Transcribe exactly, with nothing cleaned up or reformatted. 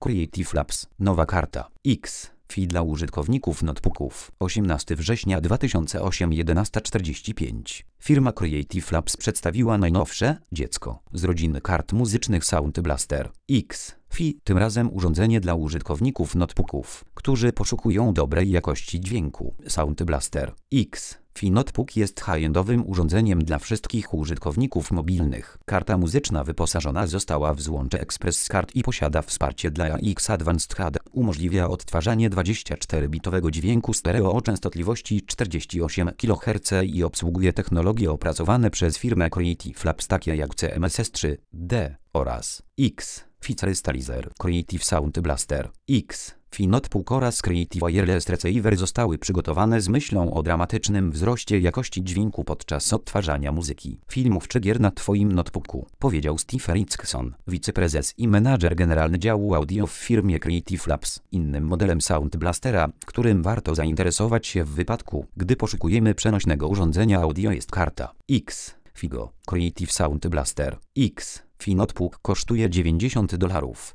Creative Labs. Nowa karta X. F I dla użytkowników notebooków. osiemnastego września dwa tysiące ósmego jedenaście czterdzieści pięć. Firma Creative Labs przedstawiła najnowsze dziecko z rodziny kart muzycznych Sound Blaster X. F I, tym razem urządzenie dla użytkowników notebooków, którzy poszukują dobrej jakości dźwięku. Sound Blaster X. F I Notebook jest high-endowym urządzeniem dla wszystkich użytkowników mobilnych. Karta muzyczna wyposażona została w złącze Express Card i posiada wsparcie dla A X Advanced H D. Umożliwia odtwarzanie dwudziestoczterobitowego dźwięku stereo o częstotliwości czterdzieści osiem kiloherców i obsługuje technologie opracowane przez firmę Creative Labs takie jak C M S S trzy D oraz X. F I Crystallizer. Creative Sound Blaster X. F I Notebook oraz Creative Wireless Receiver zostały przygotowane z myślą o dramatycznym wzroście jakości dźwięku podczas odtwarzania muzyki, filmów czy gier na Twoim notebooku, powiedział Steve Erickson, wiceprezes i menadżer generalny działu audio w firmie Creative Labs. Innym modelem Sound Blastera, którym warto zainteresować się w wypadku, gdy poszukujemy przenośnego urządzenia audio, jest karta X. Figo. Creative Sound Blaster X. F I Notebook kosztuje dziewięćdziesiąt dolarów.